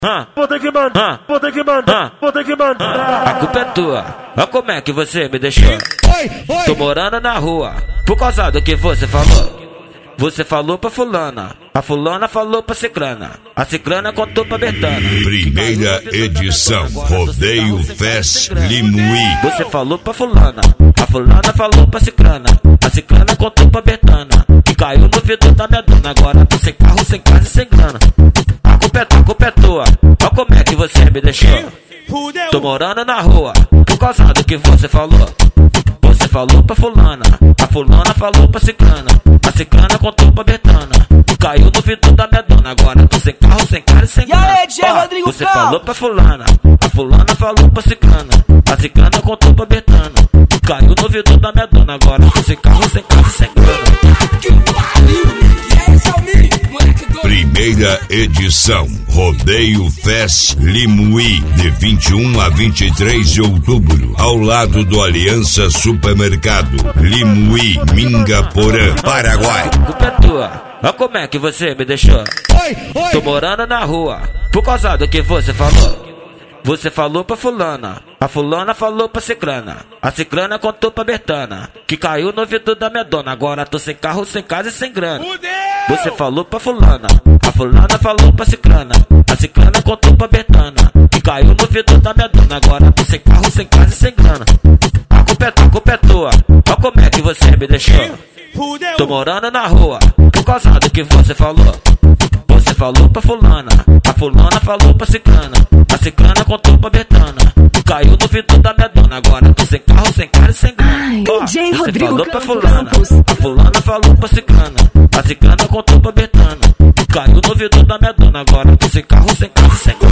Vou ter que mandar, vou ter que mandar, vou ter que mandar. A culpa é tua, olha como é que você me deixou. Tô morando na rua, por causa do que você falou. Você falou pra fulana, a fulana falou pra cicrana, a cicrana contou pra Betana. Primeira edição, Rodeio Fest Limuí. Você falou pra fulana, a fulana falou pra cicrana, a cicrana contou pra Betana, que caiu no vidro da minha dona. Agora tô sem carro, sem casa e sem grana. A culpa é tua, olha como é que você me deixou. Tô morando na rua, por causa do que você falou. Você falou pra fulana, a fulana falou pra cicrana, a cicrana contou pra Betana, que caiu no vidro da minha dona. Agora tô sem carro, sem casa e sem grana. Você falou pra fulana, a fulana falou pra cicrana, a cicrana contou pra Betana, que caiu no vidro da minha dona. Agora tô sem carro, sem casa e sem grana. Primeira edição, Rodeio Fest Limuí, de 21 a 23 de outubro, ao lado do Aliança Supermercado, Limuí, Mingaporã, Paraguai. Culpa é tua, olha como é que você me deixou. Tô morando na rua, por causa do que você falou. Você falou pra fulana, a fulana falou pra cicrana, a cicrana contou pra Betana, que caiu no vidro da minha dona. Agora tô sem carro, sem casa e sem grana. Você falou pra fulana, a fulana falou pra cicrana, a cicrana contou pra Betana, que caiu no vidro da minha dona. Agora tô sem carro, sem casa e sem grana. A culpa é tua, olha como é que você me deixou. Tô morando na rua, por causa do que você falou. Você falou pra fulana, a fulana falou pra cicrana, a cicrana contou pra Betana, que caiu no vidro da minha dona. Agora tô sem carro, sem casa e sem grana. Você falou pra fulana, a fulana falou pra cicrana, a cicrana contou pra Betana, que caiu no vidro da minha dona. Agora tô sem carro, sem casa e sem grana.